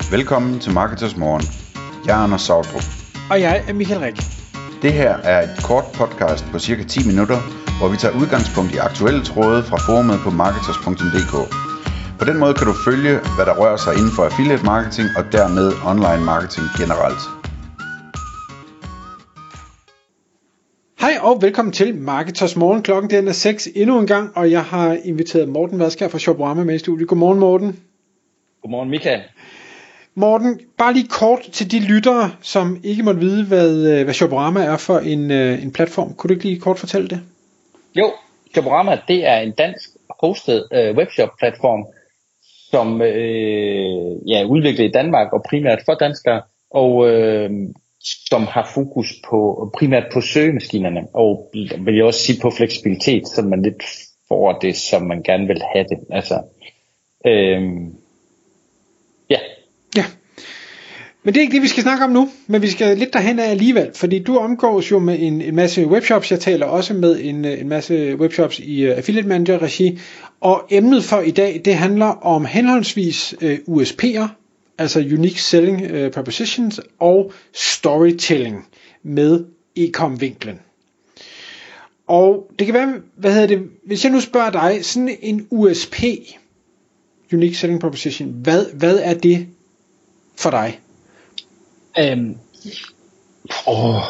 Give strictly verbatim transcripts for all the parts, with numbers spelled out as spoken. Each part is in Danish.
Velkommen til Marketers Morgen. Jeg er Anders Sautrup. Og jeg er Michael Rik. Det her er et kort podcast på cirka ti minutter, hvor vi tager udgangspunkt i aktuelle tråde fra forumet på marketers punktum d k. På den måde kan du følge, hvad der rører sig inden for affiliate marketing og dermed online marketing generelt. Hej og velkommen til Marketers Morgen. Klokken den er seks endnu en gang, og jeg har inviteret Morten Vadskær fra Shoporama med i studiet. Godmorgen, Morten. Godmorgen, Michael. Morten, bare lige kort til de lyttere, som ikke måtte vide, hvad, hvad Shoporama er for en, en platform. Kunne du ikke lige kort fortælle det? Jo, Shoporama, det er en dansk hosted øh, webshop-platform, som øh, ja, er udviklet i Danmark og primært for danskere, og øh, som har fokus på primært på søgemaskinerne, og vil jeg også sige på fleksibilitet, så man lidt får det, som man gerne vil have det. Altså, øh, ja. Ja. Men det er ikke det, vi skal snakke om nu, men vi skal lidt derhen af alligevel, fordi du omgås jo med en, en masse webshops. Jeg taler også med en, en masse webshops i uh, Affiliate Manager regi, og emnet for i dag, det handler om henholdsvis uh, U S P'er, altså Unique Selling uh, Propositions, og Storytelling med e-com-vinklen. Og det kan være, hvad hedder det, hvis jeg nu spørger dig, sådan en U S P, Unique Selling Proposition, hvad, hvad er det for dig? Øhm, åh,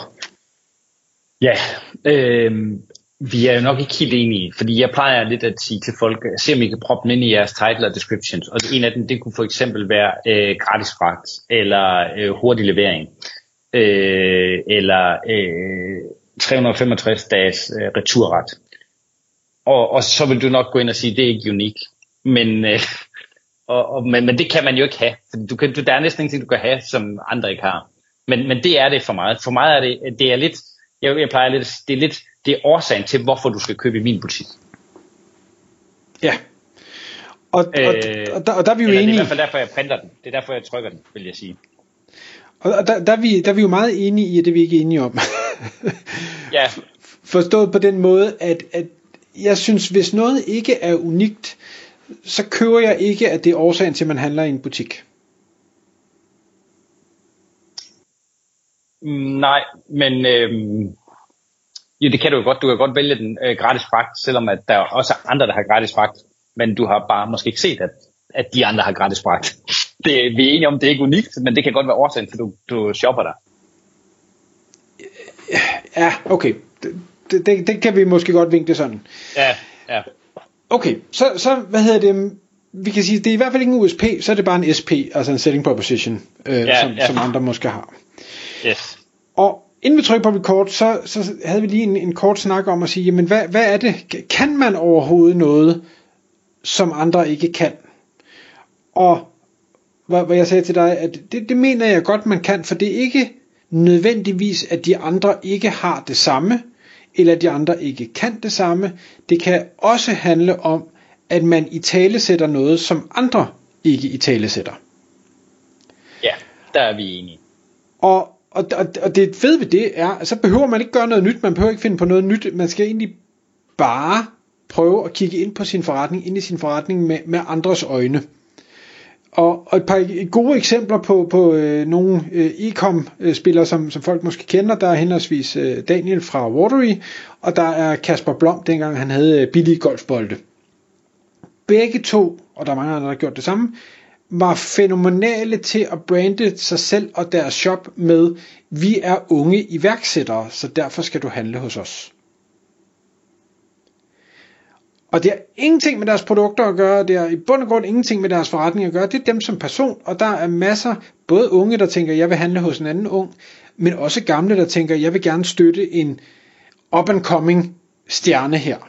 ja, øhm, vi er jo nok ikke helt enige, fordi jeg plejer lidt at sige til folk, se om I kan proppe dem ind i jeres title og descriptions, og en af dem, det kunne for eksempel være øh, gratis fragt, eller øh, hurtig levering, øh, eller øh, tre hundrede og femogtres dages øh, returret, og, og så vil du nok gå ind og sige, det er ikke unique, men... Øh, Og, og, men, men det kan man jo ikke have. Du kan, du, der er næsten ingenting, du kan have, som andre ikke har. Men, men det er det for mig. For mig er det, det er lidt, jeg, jeg plejer lidt, det er lidt, det er årsagen til, hvorfor du skal købe i min butik. Ja. Og, øh, og, og, der, og der er vi jo enige. enige. Det er i hvert fald derfor, jeg printer den. Det er derfor, jeg trykker den, vil jeg sige. Og, og der, der, er vi, der er vi jo meget enige i, at det vi ikke er enige om. Ja. Forstået på den måde, at, at jeg synes, hvis noget ikke er unikt, så køber jeg ikke, at det er årsagen til, at man handler i en butik. Nej, men øhm, jo, det kan du jo godt. Du kan godt vælge den øh, gratis fragt, selvom at der er også andre, der har gratis fragt. Men du har bare måske ikke set, at, at de andre har gratis fragt. Det, vi er enige om, det er ikke unikt, men det kan godt være årsagen til, at du, du shopper der. Ja, okay. Det, det, det kan vi måske godt vinkle sådan. Ja, ja. Okay, så, så hvad hedder det, vi kan sige, det er i hvert fald ikke en U S P, så er det bare en S P, altså en Selling Proposition, øh, ja, som, ja. som andre måske har. Yes. Og inden vi trykker på record, så, så havde vi lige en, en kort snak om at sige, jamen hvad, hvad er det, kan man overhovedet noget, som andre ikke kan? Og hvor, hvor jeg sagde til dig, at det, det mener jeg godt, man kan, for det er ikke nødvendigvis, at de andre ikke har det samme, eller at de andre ikke kan det samme. Det kan også handle om, at man italesætter noget, som andre ikke italesætter. Ja, der er vi enige. Og, og, og, og det fede ved det er, at så behøver man ikke gøre noget nyt, man behøver ikke finde på noget nyt, man skal egentlig bare prøve at kigge ind på sin forretning, ind i sin forretning med, med andres øjne. Og, og et par gode eksempler på, på øh, nogle øh, e-com-spillere, som, som folk måske kender. Der er henholdsvis øh, Daniel fra Watery, og der er Kasper Blom, dengang han havde øh, billige golfbolde. Begge to, og der er mange andre, der har gjort det samme, var fænomenale til at brande sig selv og deres shop med, vi er unge iværksættere, så derfor skal du handle hos os. Og det har ingenting med deres produkter at gøre, det har i bund og grund ingenting med deres forretning at gøre, det er dem som person, og der er masser, både unge, der tænker, jeg vil handle hos en anden ung, men også gamle, der tænker, jeg vil gerne støtte en up and coming stjerne her.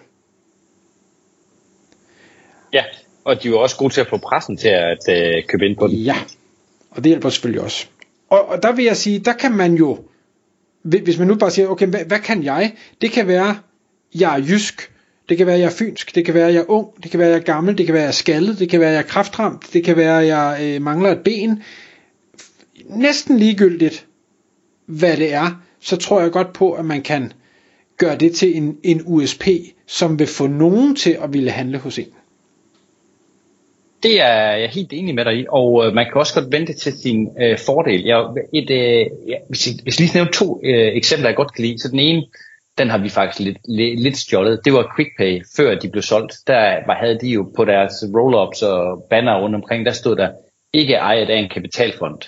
Ja, og de er jo også gode til at få pressen til at øh, købe ind på den. Ja, og det hjælper selvfølgelig også. Og, og der vil jeg sige, der kan man jo, hvis man nu bare siger, okay, hvad, hvad kan jeg? Det kan være, jeg er jysk, det kan være, jeg er fynsk, det kan være, jeg er ung, det kan være, jeg er gammel, det kan være, jeg er skaldet, det kan være, jeg er kræftramt, det kan være, jeg øh, mangler et ben. Næsten ligegyldigt, hvad det er, så tror jeg godt på, at man kan gøre det til en, en U S P, som vil få nogen til at ville handle hos en. Det er jeg helt enig med dig i, og øh, man kan også godt vente til sin øh, fordel. Jeg, et, øh, ja, hvis, jeg, hvis jeg lige nævner to øh, eksempler, jeg godt kan lide. Så den ene, den har vi faktisk lidt, lidt, lidt stjålet. Det var QuickPay, før de blev solgt. Der var, havde de jo på deres roll-ups og banner rundt omkring, der stod der ikke ejet af en kapitalfond.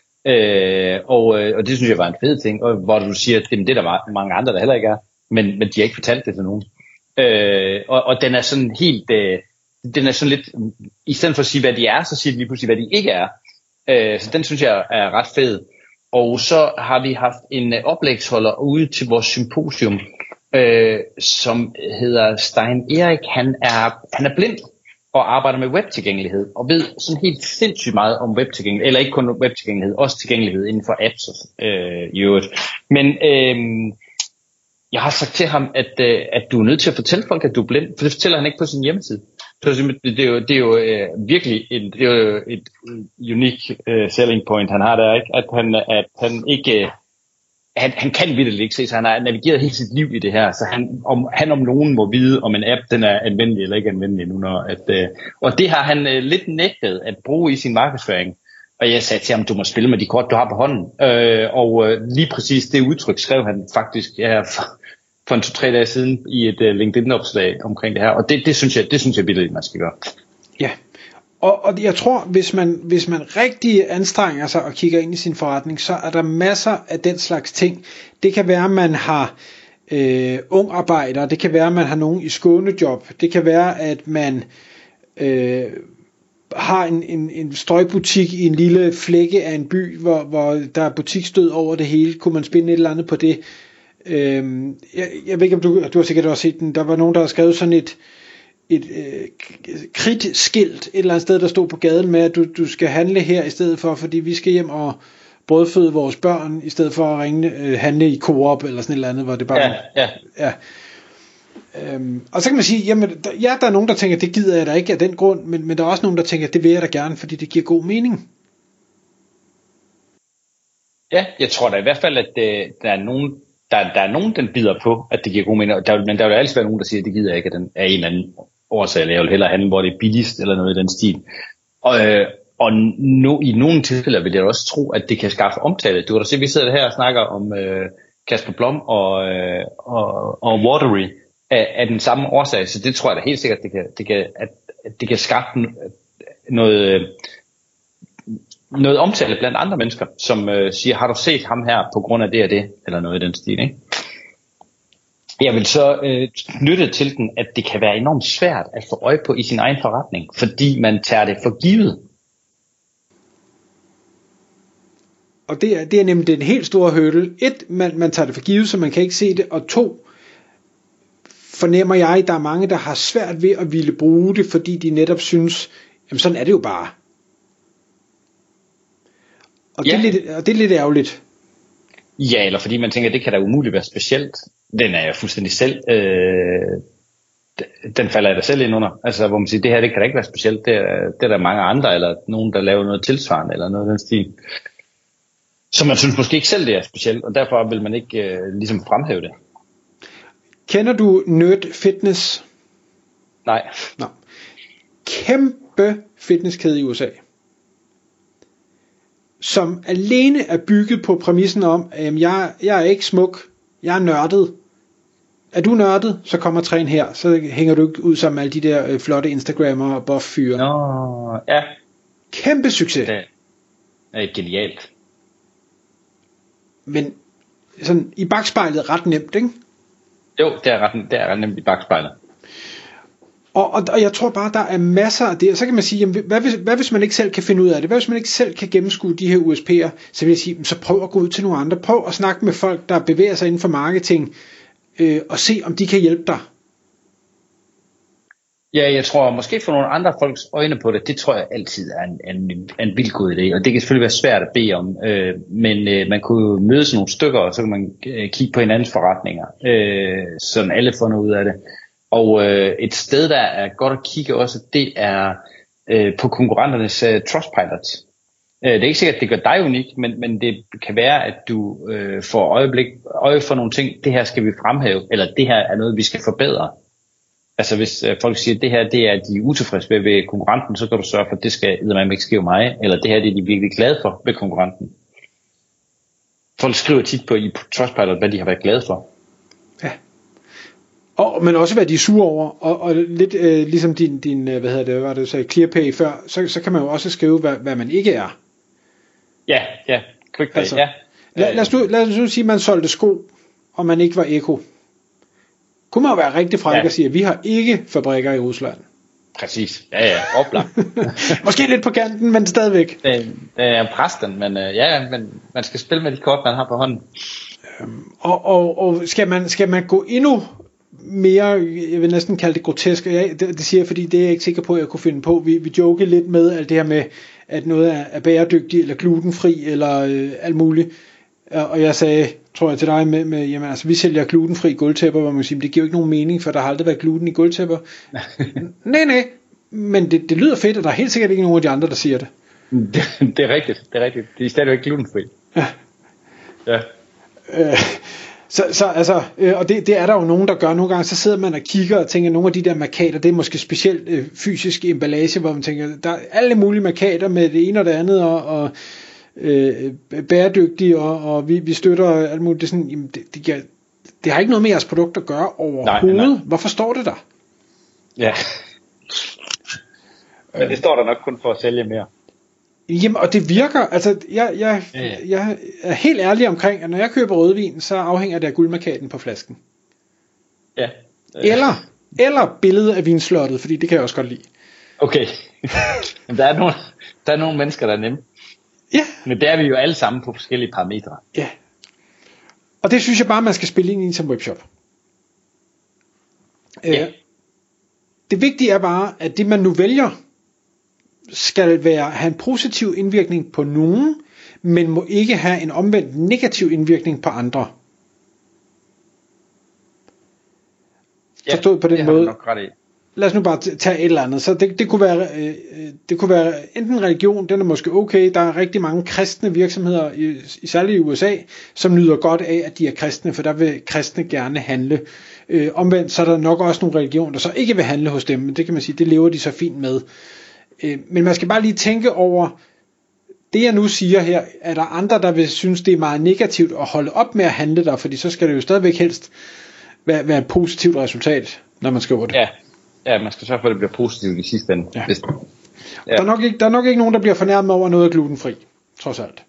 Øh, og, og det synes jeg var en fed ting, og hvor du siger, at det er der var mange andre, der heller ikke er, men, men de har ikke fortalt det til nogen. Øh, og, og den er sådan helt... Øh, Den er sådan lidt, i stedet for at sige, hvad de er, så siger de lige pludselig, hvad de ikke er. Øh, så den synes jeg er ret fed. Og så har vi haft en oplægsholder ude til vores symposium, øh, som hedder Stein Erik. Han er, han er blind og arbejder med webtilgængelighed, og ved sådan helt sindssygt meget om webtilgængelighed, eller ikke kun webtilgængelighed, også tilgængelighed inden for apps øh, i øvrigt. Men øh, jeg har sagt til ham, at, øh, at du er nødt til at fortælle folk, at du er blind, for det fortæller han ikke på sin hjemmeside. Så det er jo, det er jo øh, virkelig en, det er jo et unique uh, selling point, han har der, ikke? At han, at han ikke, han, han kan vitterligt ikke se, så han har navigeret hele sit liv i det her, så han om, han om nogen må vide, om en app den er anvendelig eller ikke anvendelig nu, når at, øh, og det har han øh, lidt nægtet at bruge i sin markedsføring. Og jeg sagde til ham, du må spille med de kort, du har på hånden. Øh, og øh, lige præcis det udtryk skrev han faktisk ja, for, for en to-tre dage siden i et uh, LinkedIn-opslag omkring det her. Og det, det synes jeg, det synes jeg virkelig, man skal gøre. Ja, og, og jeg tror, hvis man, hvis man rigtig anstrenger sig og kigger ind i sin forretning, så er der masser af den slags ting. Det kan være, at man har øh, ung arbejdere, det kan være, at man har nogen i skånejob, det kan være, at man... Øh, har en, en, en strøgbutik i en lille flække af en by, hvor, hvor der er butiksstød over det hele. Kunne man spinde et eller andet på det? Øhm, jeg, jeg ved ikke, om du, du har sikkert også set den. Der var nogen, der har skrevet sådan et, et øh, kridtskilt et eller andet sted, der stod på gaden med, at du, du skal handle her i stedet for, fordi vi skal hjem og brødføde vores børn, i stedet for at ringe, øh, handle i Coop eller sådan et eller andet, hvor det bare... Ja, ja. ja. Øhm, og så kan man sige, jamen, der, ja, der er nogen, der tænker, det gider jeg da ikke af den grund, men, men der er også nogen, der tænker, det vil jeg da gerne, fordi det giver god mening. Ja, jeg tror da i hvert fald, at øh, der er nogen, der, der er nogen, den bider på, at det giver god mening, der, men der vil altid være nogen, der siger, at det gider jeg ikke af, den, af en eller anden årsag, eller jeg vil hellere handle, hvor det er billigst, eller noget i den stil. Og, øh, og no, i nogle tilfælde vil jeg også tro, at det kan skaffe omtale. Du kan da se, vi sidder her og snakker om øh, Kasper Blom og, øh, og, og Watery, af den samme årsag, så det tror jeg da helt sikkert, det kan, det kan, at, at det kan skaffe noget, noget omtale blandt andre mennesker, som øh, siger, har du set ham her på grund af det og det, eller noget i den stil, ikke? Jeg vil så øh, knytte til den, at det kan være enormt svært at få øje på i sin egen forretning, fordi man tager det for givet. Og det er, det er nemlig den helt store hurdle. Et, man, man tager det for givet, så man kan ikke se det, og to, fornemmer jeg, at der er mange, der har svært ved at ville bruge det, fordi de netop synes, jamen sådan er det jo bare. Og, ja. det, er lidt, og det er lidt ærgerligt. Ja, eller fordi man tænker, at det kan da umuligt være specielt. Den er jo fuldstændig selv, øh, den falder jeg da selv ind under. Altså hvor man siger, det her det kan da ikke være specielt. Det er, det er der mange andre, eller nogen, der laver noget tilsvarende, eller noget af den stil. Så man synes måske ikke selv, det er specielt, og derfor vil man ikke øh, ligesom fremhæve det. Kender du Nerd Fitness? Nej. Nå. Kæmpe fitnesskæde i U S A, som alene er bygget på præmissen om, at jeg, jeg er ikke smuk, jeg er nørdet. Er du nørdet, så kommer træn her, så hænger du ikke ud sammen med alle de der øh, flotte Instagrammer og buff-fyre. Nå, ja. Kæmpe succes. Det er genialt. Men sådan i bagspejlet ret nemt, ikke? Jo, det er ret, det er ret nemt i bagspejlet. Og, og, og jeg tror bare, der er masser af det. Og så kan man sige, jamen, hvad, hvis, hvad hvis man ikke selv kan finde ud af det? Hvad hvis man ikke selv kan gennemskue de her U S P'er? Så vil jeg sige, så prøv at gå ud til nogle andre. Prøv at snakke med folk, der bevæger sig inden for marketing, øh, og se, om de kan hjælpe dig. Ja, jeg tror måske få nogle andre folks øjne på det, det tror jeg altid er en, en, en vildt god idé. Og det kan selvfølgelig være svært at bede om, øh, men øh, man kunne jo mødes nogle stykker, og så kan man øh, kigge på hinandens forretninger, øh, så alle får noget ud af det. Og øh, et sted, der er godt at kigge også, det er øh, på konkurrenternes øh, Trustpilot. Øh, det er ikke sikkert, at det gør dig unik, men, men det kan være, at du øh, får øjeblik, øje for nogle ting, det her skal vi fremhæve, eller det her er noget, vi skal forbedre. Altså hvis øh, folk siger, at det her det er de utilfredse ved, ved konkurrenten, så kan du sørge for, at det skal eddermame ikke ske mig, eller det her det er de virkelig glade for ved konkurrenten. Folk skriver tit på i Trustpilot, hvad de har været glade for. Ja. Og, men også hvad de er sure over, og, og lidt øh, ligesom din, din, hvad hedder det, hvad du sagde, ClearPay før, så, så kan man jo også skrive, hvad, hvad man ikke er. Ja, ja, QuickPay, altså, ja. Lad, lad, os nu, lad os nu sige, at man solgte sko, og man ikke var Eko. Kunne man jo være rigtig fræk ja. Og sige, at vi har ikke fabrikker i Rusland. Præcis, ja ja, oplagt. Måske lidt på kanten, men stadigvæk. Det, det er præsten, men uh, ja, men man skal spille med de kort, man har på hånden. Øhm, og og, og skal, man, skal man gå endnu mere, jeg vil næsten kalde det grotesk, ja, det, det siger jeg, fordi det er jeg ikke sikker på, at jeg kunne finde på. Vi, vi joker lidt med alt det her med, at noget er, er bæredygtigt, eller glutenfri, eller øh, alt muligt. Og jeg sagde, tror jeg til dig, med, med jamen altså, vi sælger glutenfri gulvtæpper, hvor man siger, det giver jo ikke nogen mening, for der har aldrig været gluten i gulvtæpper. nej, nej, men det, det lyder fedt, og der er helt sikkert ikke nogen af de andre, der siger det. Det, det er rigtigt, det er rigtigt. De er stadigvæk glutenfri. Ja. Ja. Øh, så, så altså, øh, og det, det er der jo nogen, der gør. Nogle gange, så sidder man og kigger og tænker, nogle af de der markader, det er måske specielt øh, fysisk emballage, hvor man tænker, der er alle mulige markader med det ene og det andet, og, og øh, bæredygtige, og, og vi, vi støtter alt muligt. Det, er sådan, jamen, det, det, det, det har ikke noget med jeres produkt at gøre overhovedet. Nej, nej. Hvorfor står det der? Ja. Men det står der nok kun for at sælge mere. Jamen, og det virker, altså, jeg, jeg, ja, ja. jeg er helt ærlig omkring, at når jeg køber rødvin, så afhænger det af guldmarkaden på flasken. Ja. Eller, eller billedet af vinslottet, fordi det kan jeg også godt lide. Okay. der, er nogle, der er nogle mennesker, der er nemme. Ja. Men der er vi jo alle sammen på forskellige parametre. Ja. Og det synes jeg bare, man skal spille ind i som webshop. Ja. Øh, det vigtige er bare, at det man nu vælger, skal være, have en positiv indvirkning på nogen, men må ikke have en omvendt negativ indvirkning på andre. Ja, forstået på den måde. Nok ret i. Lad os nu bare tage et eller andet. Så det, det, kunne være, øh, det kunne være enten religion, den er måske okay. Der er rigtig mange kristne virksomheder, i, i særligt i U S A, som nyder godt af, at de er kristne, for der vil kristne gerne handle. Øh, omvendt så er der nok også nogle religioner, der så ikke vil handle hos dem, men det kan man sige, det lever de så fint med. Øh, men man skal bare lige tænke over, det jeg nu siger her, er der andre, der vil synes, det er meget negativt at holde op med at handle der, fordi så skal det jo stadigvæk helst være, være et positivt resultat, når man skriver det. Ja. Ja, man skal sørge for, at det bliver positivt i sidste ende. Ja. Hvis, ja. Der, er nok ikke, der er nok ikke nogen, der bliver fornærmet over noget af glutenfri, trods alt.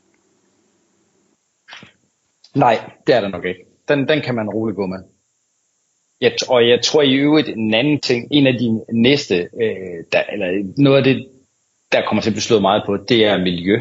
Nej, det er der nok ikke. Den, den kan man roligt gå med. Jeg, og jeg tror i øvrigt en anden ting, en af de næste, øh, der, eller noget af det, der kommer til at blive slået meget på, det er miljø.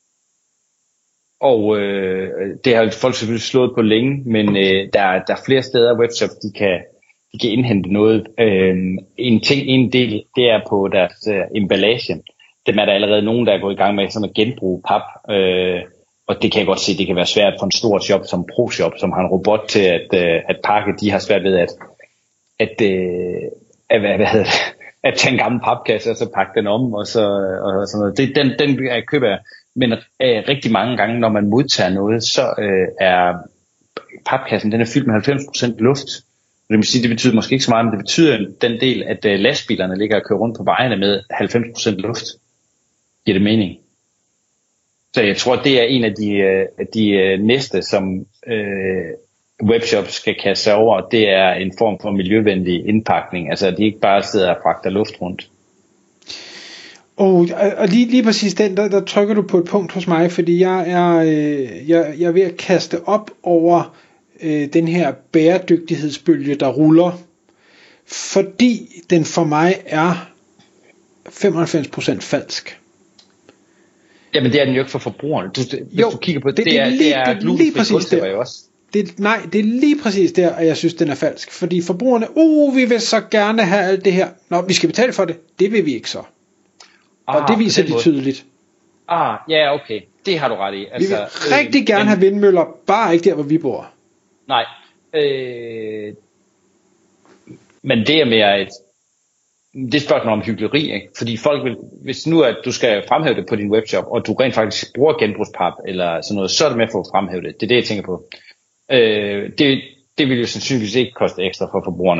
Og øh, det har folk selvfølgelig slået på længe, men øh, der, der er flere steder webshops, de kan de kan indhente noget. Øhm, en ting, en del, det er på deres øh, emballage. Dem er der allerede nogen, der er gået i gang med sådan at genbruge pap. Øh, og det kan jeg godt se, det kan være svært for en stor shop som ProShop, som har en robot til at, øh, at pakke. De har svært ved at, at, øh, at, hvad, hvad hedder det, at tage en gammel papkasse og så pakke den om og så og sådan noget. Det, den, den køber jeg. Men øh, rigtig mange gange, når man modtager noget, så øh, er papkassen, den er fyldt med halvfems procent luft. Det vil sige, det betyder måske ikke så meget, men det betyder den del, at uh, lastbilerne ligger og kører rundt på vejene med halvfems procent luft. Giver det mening? Så jeg tror, det er en af de, uh, de uh, næste, som uh, webshops skal kaste sig over. Det er en form for miljøvenlig indpakning. Altså, at de ikke bare sidder og fragter luft rundt. Oh, og lige, lige præcis den, der, der trykker du på et punkt hos mig, fordi jeg er, øh, jeg, jeg er ved at kaste op over den her bæredygtighedsbølge, der ruller, fordi den for mig er femoghalvfems procent falsk. Jamen det er den jo ikke for forbrugerne. Du, hvis jo, du kigger på det, det, det, det, er, lige, det er glutenfri gulvtæpper jo også. Det, nej, det er lige præcis der, at jeg synes, den er falsk. Fordi forbrugerne, uh, vi vil så gerne have alt det her. Nå, vi skal betale for det. Det vil vi ikke så. Ah, og det viser de tydeligt. Ah, ja, okay. Det har du ret i. Altså, vi vil rigtig øh, gerne have vindmøller, bare ikke der, hvor vi bor. Nej, øh, men det er mere et, det er spørgsmål om hykleri, ikke? Fordi folk vil, hvis nu at du skal fremhæve det på din webshop, og du rent faktisk bruger genbrugspap eller sådan noget, så er det med for at fremhæve det. Det er det, jeg tænker på. Øh, det, det vil jo sandsynligvis ikke koste ekstra for forbrugerne.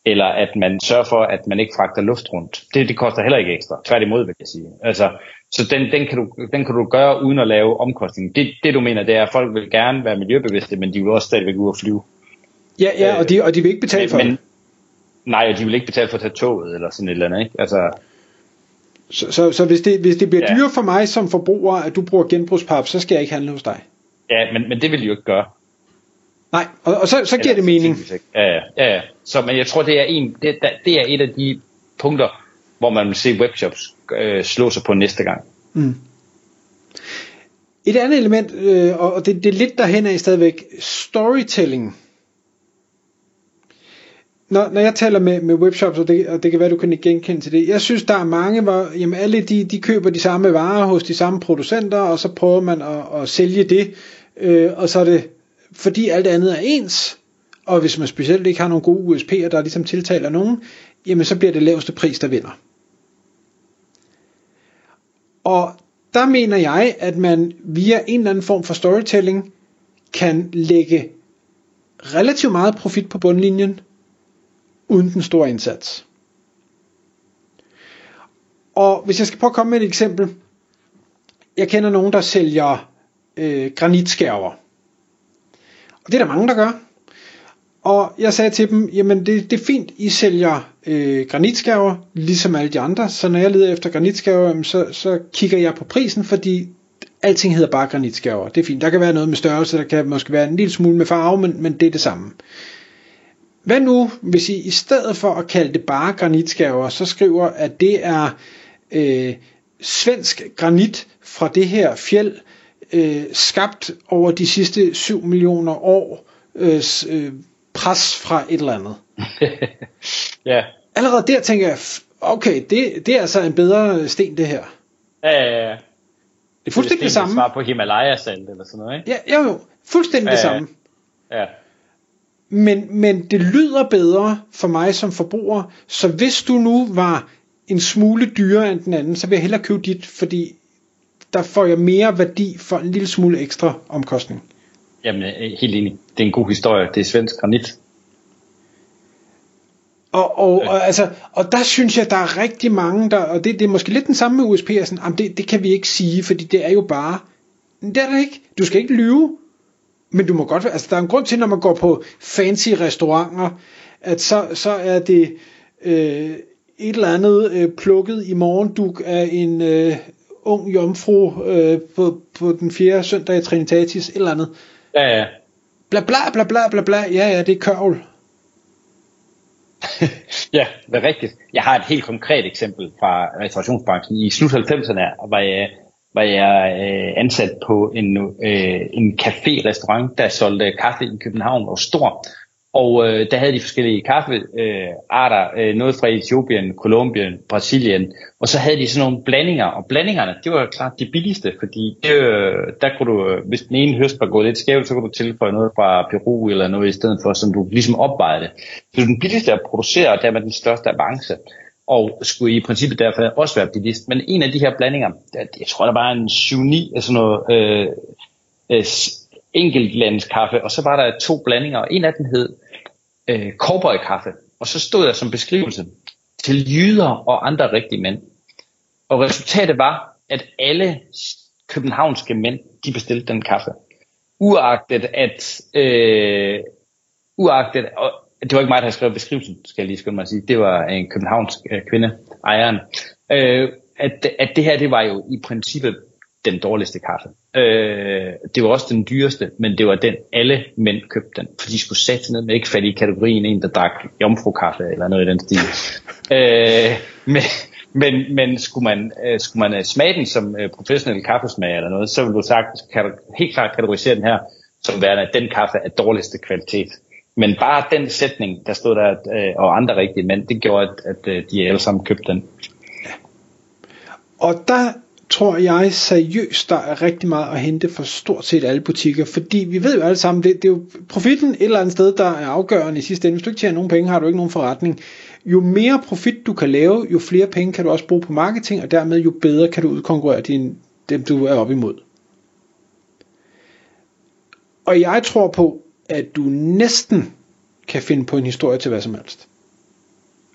eller at man sørger for, at man ikke fragter luft rundt. Det, det koster heller ikke ekstra. Tværtimod, vil jeg sige. Altså, så den, den, kan du, den kan du gøre uden at lave omkostning. Det, det du mener, det er, at folk vil gerne være miljøbevidste, men de vil også stadigvæk ud og flyve. Ja, ja, og de, og de vil ikke betale men, for men, det. Nej, og de vil ikke betale for at tage toget, eller sådan et eller andet, ikke? Altså... Så, så, så hvis, det, hvis det bliver ja. dyrere for mig som forbruger, at du bruger genbrugspap, så skal jeg ikke handle hos dig. Ja, men, men det vil de jo ikke gøre. Nej, og, og så, så giver eller, det mening. Ja, ja, ja. Så, men jeg tror, det er, en, det, det er et af de punkter, hvor man vil se webshops øh, slå sig på næste gang. Mm. Et andet element, øh, og det, det er lidt derhen af stadigvæk, storytelling. Når, når jeg taler med, med webshops, og det, og det kan være, du kan genkende til det, jeg synes, der er mange, hvor jamen, alle de, de køber de samme varer hos de samme producenter, og så prøver man at, at sælge det, øh, og så er det, fordi alt andet er ens, og hvis man specielt ikke har nogle gode U S P'er, der ligesom tiltaler nogen, jamen så bliver det laveste pris, der vinder. Og der mener jeg, at man via en eller anden form for storytelling, kan lægge relativt meget profit på bundlinjen, uden den store indsats. Og hvis jeg skal prøve at komme med et eksempel. Jeg kender nogen, der sælger øh, granitskærver. Og det er der mange, der gør. Og jeg sagde til dem, jamen det, det er fint, I sælger øh, granitskærver, ligesom alle de andre. Så når jeg leder efter granitskærver, så, så kigger jeg på prisen, fordi alting hedder bare granitskærver. Det er fint. Der kan være noget med størrelse, der kan måske være en lille smule med farve, men, men det er det samme. Hvad nu, hvis I i stedet for at kalde det bare granitskærver, så skriver, at det er øh, svensk granit fra det her fjeld, øh, skabt over de sidste syv millioner år, øh, øh, pres fra et eller andet. Ja. Allerede der tænker jeg, okay, det, det er altså en bedre sten det her. Ja, ja, ja. Det er fuldstændig det, det samme. Det svar på Himalaya-salt eller sådan noget, ikke? Ja, jo, jo. Fuldstændig ja, det samme. Ja. Men, men det lyder bedre for mig som forbruger, så hvis du nu var en smule dyrere end den anden, så vil jeg hellere købe dit, fordi der får jeg mere værdi for en lille smule ekstra omkostning. Jamen, helt enig. Det er en god historie. Det er svensk granit. Og, og, og, altså, og der synes jeg, der er rigtig mange, der, og det, det er måske lidt den samme med U S P'er, sådan, jamen det, det kan vi ikke sige, fordi det er jo bare, det er der ikke. Du skal ikke lyve. Men du må godt, altså der er en grund til, når man går på fancy restauranter, at så, så er det øh, et eller andet øh, plukket i morgenduk af en øh, ung jomfru øh, på, på den fjerde søndag i Trinitatis, et eller andet. Ja, ja. Bla bla bla bla bla bla, ja ja, det er kørvel. Ja, det er rigtigt. Jeg har et helt konkret eksempel fra restaurationsbranchen. I slut halvfemserne var jeg... var jeg øh, ansat på en, øh, en café-restaurant, der solgte kaffe i København, og stor. Og øh, der havde de forskellige kaffearter, øh, øh, noget fra Etiopien, Colombien, Brasilien, og så havde de sådan nogle blandinger, og blandingerne, det var klart de billigste, fordi det, øh, der kunne du, hvis den ene høst var gået lidt skævt, så kunne du tilføje noget fra Peru eller noget i stedet for, som du ligesom opvejede det. Så den billigste at producere, og dermed den største avance, og skulle i princippet derfor også være billigst. Men en af de her blandinger, jeg tror der var en syv ni af sådan noget øh, øh, enkeltlandskaffe, og så var der to blandinger, og en af dem hed øh, cowboykaffe, og så stod der som beskrivelse til jyder og andre rigtige mænd. Og resultatet var, at alle københavnske mænd, de bestilte den kaffe. Uagtet at, øh, uagtet, og det var ikke mig, der havde skrevet beskrivelsen, skal jeg lige skynde mig at sige. Det var en københavnsk øh, kvinde, ejeren. Øh, at, at det her, det var jo i princippet den dårligste kaffe. Øh, det var også den dyreste, men det var den, alle mænd købte den. For de skulle sætte ned med ikke falde i kategorien en, der drak jomfrukaffe eller noget i den stil. øh, men men, men skulle, man, øh, skulle man smage den som øh, professionel kaffesmag eller noget, så ville du sagt, kan du helt klart kategorisere den her som værende, at den kaffe er dårligste kvalitet. Men bare den sætning, der stod der, øh, og andre rigtige mænd, det gjorde, at, at øh, de alle sammen købte den. Og der tror jeg seriøst, der er rigtig meget at hente for stort set alle butikker, fordi vi ved jo alle sammen, det, det er jo profitten et eller andet sted, der er afgørende i sidste ende. Hvis du ikke tjener nogen penge, har du ikke nogen forretning. Jo mere profit du kan lave, jo flere penge kan du også bruge på marketing, og dermed jo bedre kan du udkonkurrere din, dem, du er op imod. Og jeg tror på, at du næsten kan finde på en historie til hvad som helst.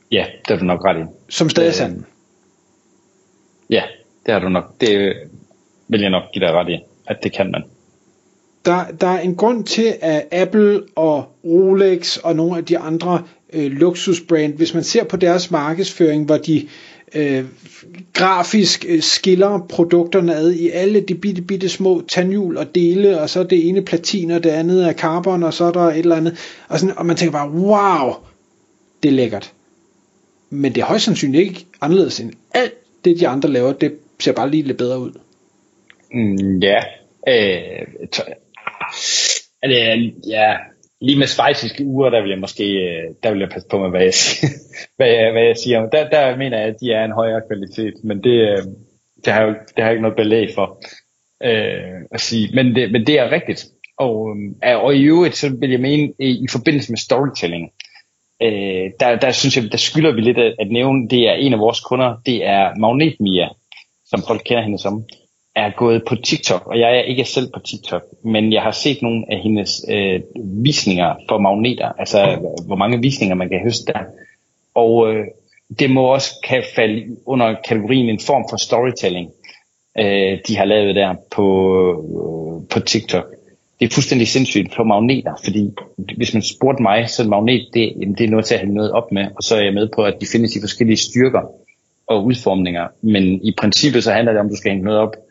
Ja, det har du nok ret i. Som stadig er sandt. Ja, det har du nok. Det vil jeg nok give dig ret i, at det kan man. Der, der er en grund til, at Apple og Rolex og nogle af de andre øh, luksusbrand, hvis man ser på deres markedsføring, hvor de øh, grafisk øh, skiller produkterne ad i alle de bitte, bitte små tandhjul og dele, og så er det ene platin, og det andet er carbon, og så er der et eller andet, og, sådan, og man tænker bare, wow, det er lækkert. Men det er højst sandsynligt ikke anderledes end alt det, de andre laver, det ser bare lige lidt bedre ud. Mm, ja, øh, t- altså, ja, lige med schweiziske uger, der vil jeg måske, der vil jeg passe på med, hvad jeg siger, hvad jeg, hvad jeg siger. Der, der mener jeg, at de er en højere kvalitet, men det, det har jo, det har jeg ikke noget belæg for øh, at sige. Men det, men det er rigtigt. Og, og i øvrigt, så vil jeg mene, i forbindelse med storytelling, øh, der, der synes jeg, der skylder vi lidt at, at nævne, det er en af vores kunder, det er Magnet Mia, som folk kender hende som, er gået på TikTok, og jeg er ikke selv på TikTok, men jeg har set nogle af hendes øh, visninger for magneter, altså hvor mange visninger man kan høste der, og øh, det må også kan falde under kategorien en form for storytelling, øh, de har lavet der på, øh, på TikTok. Det er fuldstændig sindssygt på magneter, fordi hvis man spurgte mig, så er magnet, det, det er noget til at hænge noget op med, og så er jeg med på, at de findes i forskellige styrker og udformninger, men i princippet så handler det om, at du skal hænge noget op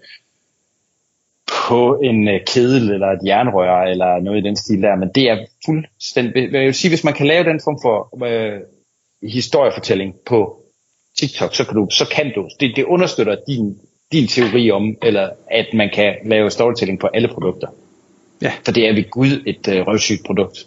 på en kedel eller et jernrør eller noget i den stil der, men det er fuldstændig, jeg vil sige, hvis man kan lave den form for øh, historiefortælling på TikTok, så kan du, så kan du, det, det understøtter din, din teori om, eller at man kan lave storytelling på alle produkter. Ja. For det er ved Gud et øh, røvsygt produkt.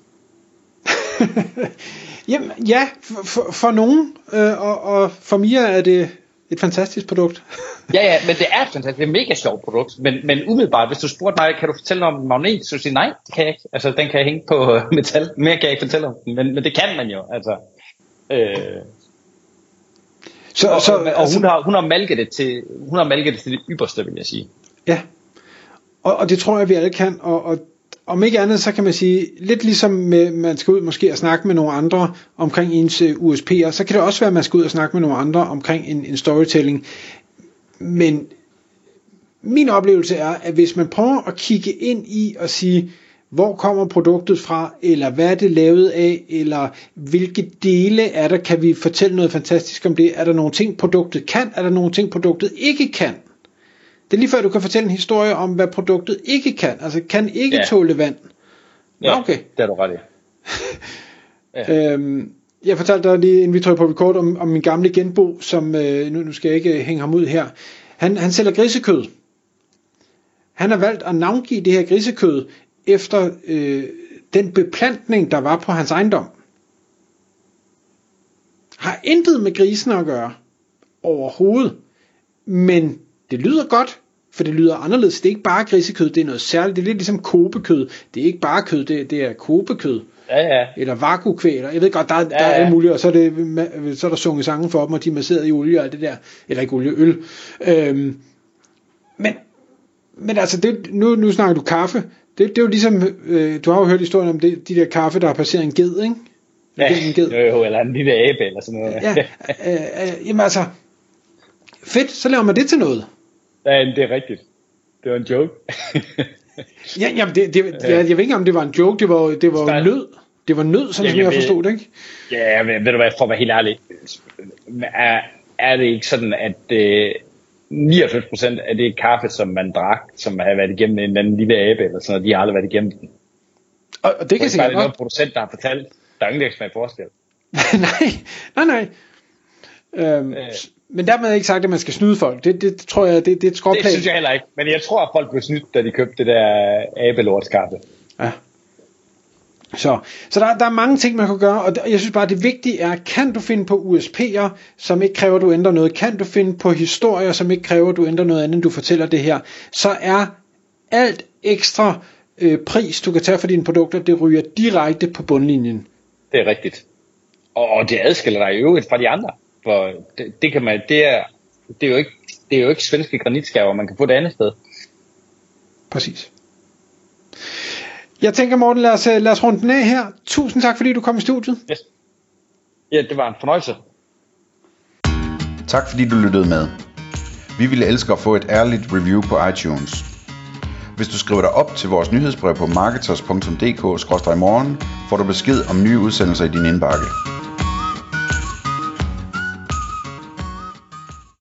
Jamen, ja, for, for, for nogen, øh, og, og for Mia er det et fantastisk produkt. Ja, ja, men det er fantastisk. Det er et mega sjovt produkt. Men, men umiddelbart, hvis du spurgte mig, kan du fortælle om en magnet? Så siger nej, det kan jeg ikke. Altså, den kan jeg hænge på metal. Mere kan jeg ikke fortælle om den. Men, men det kan man jo, altså. Øh. Så, og så, og altså, hun, har, hun har malket det til, hun har malket det til det ypperste, vil jeg sige. Ja, og, og det tror jeg, vi alle kan. Og, og om ikke andet, så kan man sige, lidt ligesom med, man skal ud måske og snakke med nogle andre omkring ens U S P'er, så kan det også være, at man skal ud og snakke med nogle andre omkring en, en storytelling. Men min oplevelse er, at hvis man prøver at kigge ind i og sige, hvor kommer produktet fra, eller hvad er det lavet af, eller hvilke dele er der, kan vi fortælle noget fantastisk om det, er der nogle ting, produktet kan, er der nogle ting, produktet ikke kan. Det er lige før, du kan fortælle en historie om, hvad produktet ikke kan, altså kan ikke ja. tåle vand. Ja, okay. Det er du ret i. Ja. øhm, jeg fortalte dig lige, inden vi trykker på record, om, om min gamle genbo, som, øh, nu, nu skal jeg ikke hænge ham ud her, han, han sælger grisekød. Han har valgt at navngive det her grisekød efter øh, den beplantning, der var på hans ejendom. Har intet med grisen at gøre overhovedet, men det lyder godt, for det lyder anderledes. Det er ikke bare grisekød, det er noget særligt. Det er lidt ligesom kobekød. Det er ikke bare kød, det, det er kobekød. Ja, ja. Eller vakuumkvæg. Jeg ved godt, der, ja, der er alle mulige, og så er, det, så er der sunget sange for dem, og de er masseret i olie og alt det der. Eller ikke olie, øl. Øhm, men, men altså, det, nu, nu snakker du kaffe. Det, det er jo ligesom, øh, du har jo hørt historien om det, de der kaffe, der har passeret en ged, ikke? Ja, en ged. Jo, jo, eller en lille abe, eller sådan noget. Ja, øh, øh, jamen altså, fedt, så laver man det til noget. Ja, det er rigtigt. Det var en joke. ja, jamen, det, det, jeg, jeg ved ikke, om det var en joke, det var, det var nød. Det var nød, sådan som jeg forstod det, ikke? Ja, men ved du hvad, for at være helt ærlig, er, er det ikke sådan, at øh, nioghalvfems procent af det kaffe, som man drak, som har været igennem en eller anden lille abe, eller sådan noget, de har aldrig været igennem den. Og, og det kan sikkert godt. Der er noget producent, der har fortalt, der er ingen, der kan smage forskel. nej, nej, nej. Øhm, øh. Men dermed er ikke sagt, at man skal snyde folk. Det, det tror jeg, det, det er et skråplan. Det synes jeg heller ikke. Men jeg tror, at folk blev snydt, da de købte det der abelortskaffe. Ja. Så, så der, der er mange ting, man kan gøre, og jeg synes bare, det vigtige er, kan du finde på U S P'er, som ikke kræver, at du ændrer noget? Kan du finde på historier, som ikke kræver, at du ændrer noget andet, end du fortæller det her? Så er alt ekstra øh, pris, du kan tage for dine produkter, det ryger direkte på bundlinjen. Det er rigtigt. Og, og det adskiller dig jo fra de andre. For det, det kan man, det er, det er jo ikke, det er jo ikke svenske granitskaver, man kan få det andet sted. Præcis. Jeg tænker, Morten, lad os, lad os runde den af her. Tusind tak, fordi du kom i studiet. Yes. Ja, det var en fornøjelse. Tak fordi du lyttede med. Vi ville elske at få et ærligt review på iTunes. Hvis du skriver dig op til vores nyhedsbrev på marketers punktum d k skråstreg morgen, får du besked om nye udsendelser i din indbakke.